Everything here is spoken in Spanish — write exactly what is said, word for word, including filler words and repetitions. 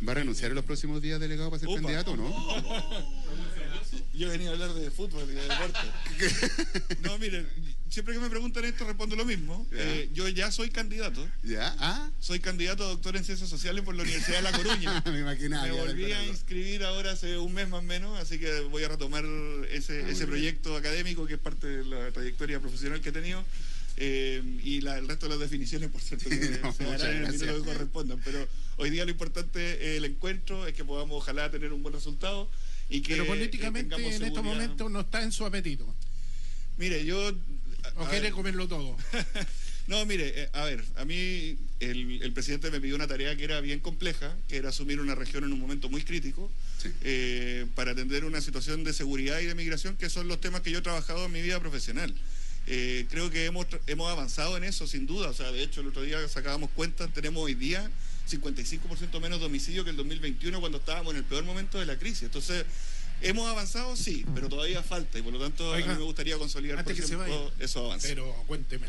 ¿Va a renunciar en los próximos días, delegado, para ser Opa. candidato o no? Yo venía a hablar de fútbol y de deporte. No, miren, siempre que me preguntan esto respondo lo mismo. ¿Ya? Eh, yo ya soy candidato. ¿Ya? ¿Ah? Soy candidato a doctor en Ciencias Sociales por la Universidad de La Coruña. Me imaginaba. Me que iba volví hablar a con algo. inscribir ahora hace un mes más o menos, así que voy a retomar ese, Ah, muy ese bien. proyecto académico que es parte de la trayectoria profesional que he tenido. Eh, y la, el resto de las definiciones, por cierto, que No, se muchas harán en el gracias. minuto que correspondan. Pero hoy día lo importante es el encuentro, es que podamos ojalá tener un buen resultado y que Pero políticamente eh, tengamos en estos seguridad. momentos no está en su apetito. Mire, yo... a- ¿O a quiere ver, comerlo todo? No, mire, eh, a ver, a mí el, el presidente me pidió una tarea que era bien compleja, que era asumir una región en un momento muy crítico, Sí. eh, para atender una situación de seguridad y de migración, que son los temas que yo he trabajado en mi vida profesional. Eh, creo que hemos, tra- hemos avanzado en eso, sin duda. O sea, de hecho, el otro día sacábamos cuentas, tenemos hoy día cincuenta y cinco por ciento menos de homicidios que el dos mil veintiuno, cuando estábamos en el peor momento de la crisis. Entonces, ¿hemos avanzado? Sí, pero todavía falta, y por lo tanto Oiga, a mí me gustaría consolidar, por antes que se ejemplo, vaya, esos avances. Pero cuénteme.